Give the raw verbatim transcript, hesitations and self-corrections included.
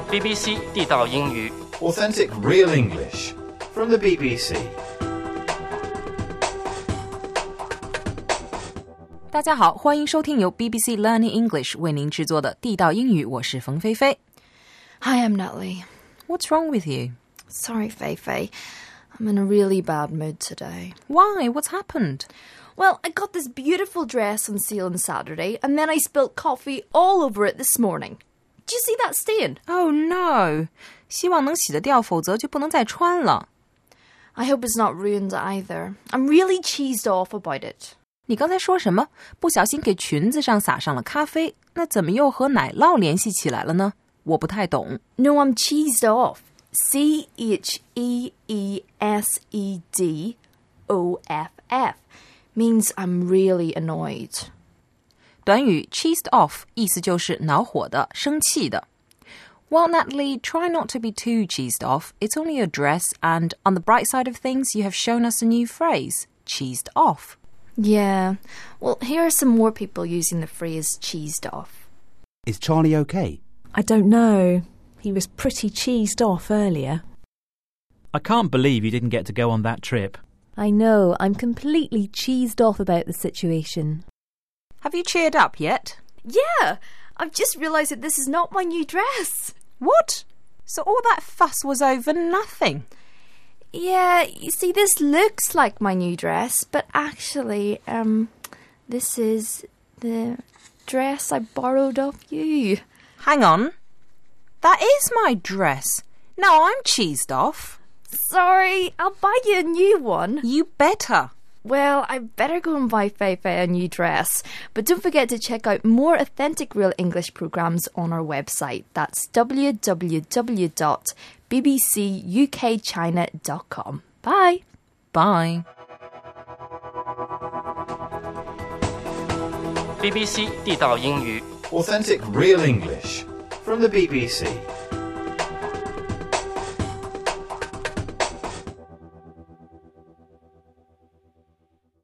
B B C 地道英语 Authentic real English from the B B C. 大家好，欢迎收听由 B B C Learning English 为您制作的地道英语，我是冯菲菲。 Hi, I'm Natalie. What's wrong with you? Sorry, Feifei. I'm in a really bad mood today. Why? What's happened? Well, I got this beautiful dress on sale on Saturday, and then I spilled coffee all over it this morning. Did you see that stain? Oh no. 希望能洗得掉，否则就不能再穿了。 I hope it's not ruined either. I'm really cheesed off about it. 你刚才说什么？不小心给裙子上撒上了咖啡，那怎么又和奶酪联系起来了呢？我不太懂。 No, I'm cheesed off. C H E E S E D O F F means I'm really annoyed. 短语 cheesed off 意思就是恼火的、生气的。 Well, Natalie, try not to be too cheesed off. It's only a dress, and on the bright side of things, you have shown us a new phrase, cheesed off. Yeah. Well, here are some more people using the phrase cheesed off. Is Charlie okay? I don't know. He was pretty cheesed off earlier. I can't believe you didn't get to go on that trip. I know. I'm completely cheesed off about the situation. Have you cheered up yet? Yeah, I've just realised that this is not my new dress. What? So all that fuss was over nothing? Yeah, you see, this looks like my new dress, but actually, um, this is the dress I borrowed off you. Hang on. That is my dress. Now I'm cheesed off. Sorry, I'll buy you a new one. You better. Well, I better go and buy Feifei a new dress. But don't forget to check out more authentic real English programmes on our website. That's w w w dot b b c u k china dot com. Bye. Bye. B B C 地道英语 Authentic real English from the B B C.